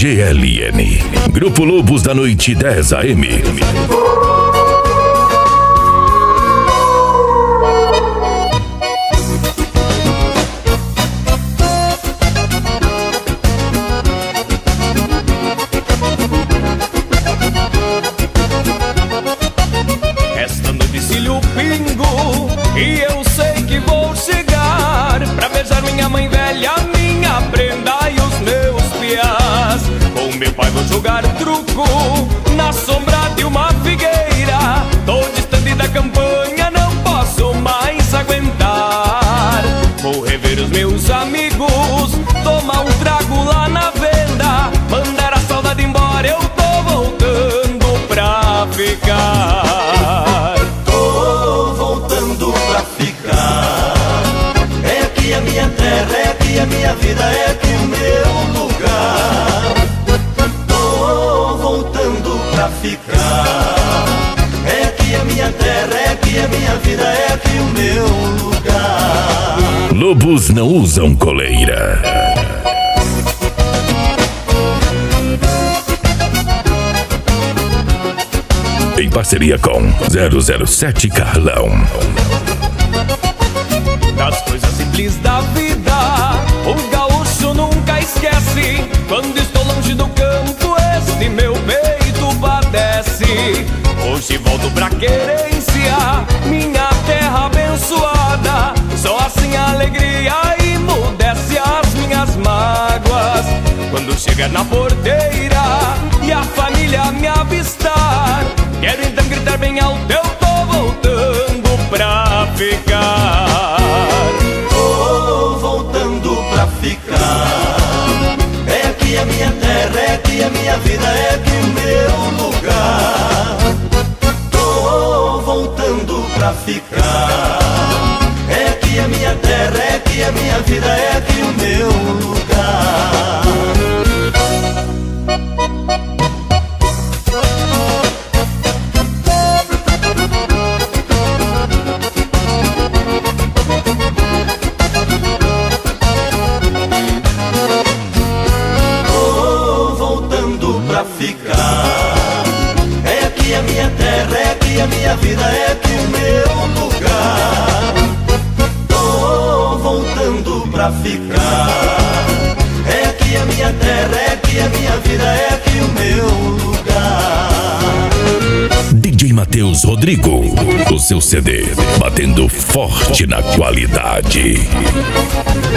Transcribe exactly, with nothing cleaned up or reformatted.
G L N. Grupo Lobos da Noite dez A M. Esta noite cilho o pingo e eu sei que vou chegar pra beijar minha mãe velha, minha prenda e os meus piás. Com meu pai vou jogar truco na sombra de uma figueira. Tô distante da campanha, não posso mais aguentar. Vou rever os meus amigos, tomar um trago lá na venda, mandar a saudade embora, eu tô voltando pra ficar. Tô voltando pra ficar. É aqui a minha terra, é aqui a minha vida, é aqui o meu lugar. Tô voltando pra ficar. É aqui a minha terra, é aqui a minha vida, é aqui o meu lugar. Lobos não usam coleira. Em parceria com zero zero sete Carlão. Das coisas simples da vida, o gaúcho nunca esquece. Quando estou longe do campo, este meu peito padece. Hoje volto pra querência, minha terra abençoada. Só assim a alegria emudece as minhas mágoas. Quando chegar na porteira e a família me avistar, quero então gritar bem alto, eu tô voltando pra ficar. Tô voltando pra ficar. É aqui a minha terra, é aqui a minha vida, é aqui o meu lugar. Tô voltando pra ficar. É aqui a minha terra, é aqui a minha vida, é aqui o meu lugar. É aqui a minha terra, é aqui a minha vida, é aqui o meu lugar. Tô voltando pra ficar. É aqui a minha terra, é aqui a minha vida, é aqui o meu lugar. D J Matheus Rodrigo, o seu C D batendo forte na qualidade.